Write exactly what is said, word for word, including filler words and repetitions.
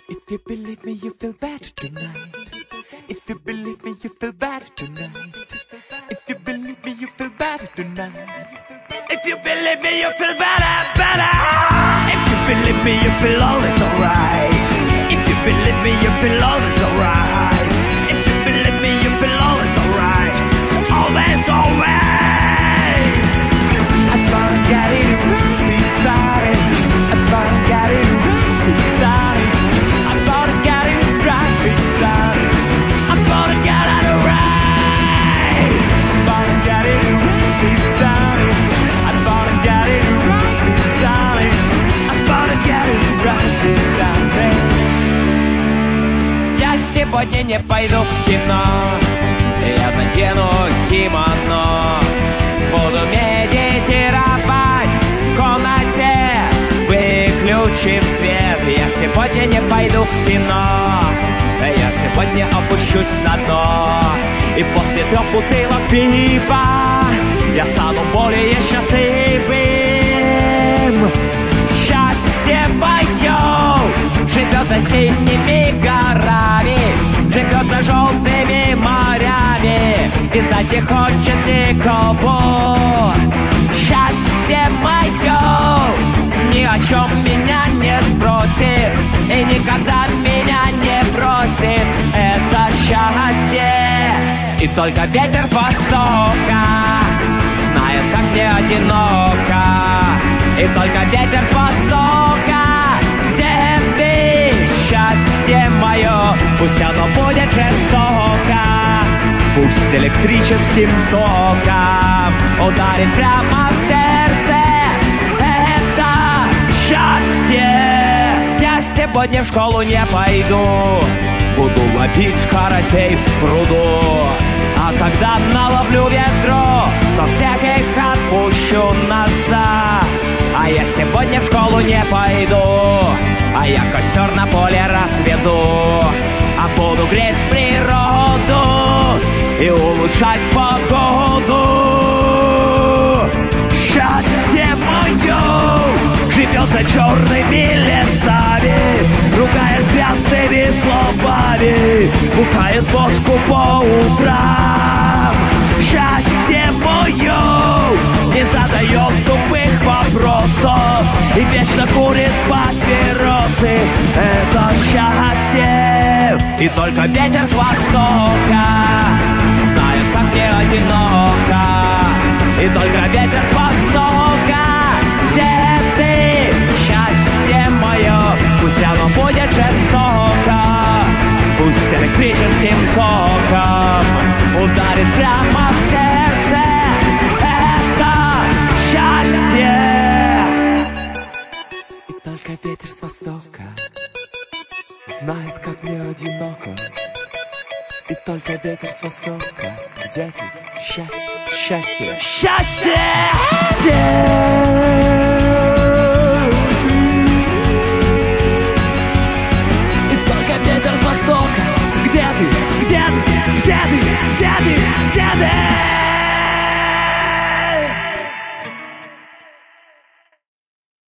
If you believe me, you feel better tonight. If you believe me, you feel better tonight. If you believe me, you feel better tonight. If you believe me, you feel better, better. If you believe me, you feel always alright. If you believe me, you feel always alright. If you believe me, you feel always alright. Always, always. I thought I got it right without it. I thought I got it right without it. I thought I got it right without it. I thought I got it right. I thought I got it right without it. I thought I got it right without it. I thought I got it right without it. Я сегодня не пойду в кино. Я надену кимоно. Буду медитировать в комнате, выключив свет. Я сегодня не пойду в кино. Я сегодня опущусь на дно. И после трех бутылок пива я стану более счастливым. Счастье мое живет за синими горами, живет за желтыми морями и знать не хочет никого. Счастье мое ни о чем меня не спросит и никогда меня не бросит. Это счастье. И только ветер с востока знает, как мне одиноко. И только ветер с востока, где ты, счастье мое. Пусть оно будет жестоко, пусть электрическим током ударит прямо в сердце. Это счастье. Я сегодня в школу не пойду, буду ловить карасей в пруду. А когда наловлю ведро, то всех их отпущу назад. А я сегодня в школу не пойду, а я костер на поле разведу. А буду греть природу и улучшать погоду. Счастье мое живет за черными лесами, ругаясь грязными словами, бухает водку по утрам. Счастье мое не задает тупых вопросов и вечно курит папиросы. Это счастье. И только ветер с востока знает, как мне одиноко. И только ветер с востока, где ты, счастье мое. Пусть оно будет жестоко, пусть электрическим током ударит прямо в сердце. Это счастье. И только ветер с востока знает, как мне одиноко. И только ветер с востока, где ты, счастье, счастье, счастье.